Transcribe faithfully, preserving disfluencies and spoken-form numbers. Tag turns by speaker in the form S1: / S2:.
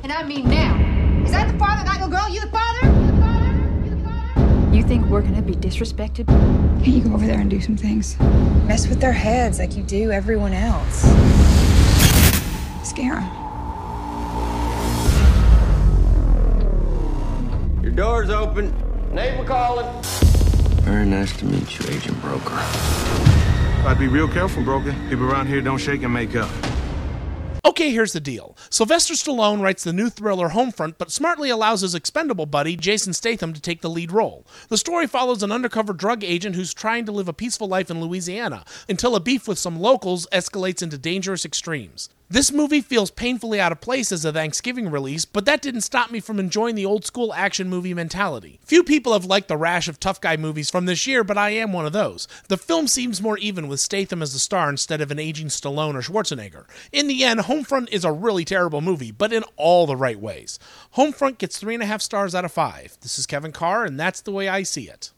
S1: And I mean now. Is that the father, that little girl? You the father? You the father? You the father?
S2: You think we're gonna be disrespected?
S3: Can you go over there and do some things?
S4: Mess with their heads like you do everyone else.
S3: Scare them.
S5: Your door's open. Neighbor calling.
S6: Very nice to meet you, Agent Broker.
S7: I'd be real careful, Broker. People around here don't shake and make up.
S8: Okay, here's the deal. Sylvester Stallone writes the new thriller Homefront, but smartly allows his expendable buddy, Jason Statham, to take the lead role. The story follows an undercover drug agent who's trying to live a peaceful life in Louisiana, until a beef with some locals escalates into dangerous extremes. This movie feels painfully out of place as a Thanksgiving release, but that didn't stop me from enjoying the old-school action movie mentality. Few people have liked the rash of tough guy movies from this year, but I am one of those. The film seems more even with Statham as the star instead of an aging Stallone or Schwarzenegger. In the end, Homefront is a really terrible movie, but in all the right ways. Homefront gets three and a half stars out of five. This is Kevin Carr, and that's the way I see it.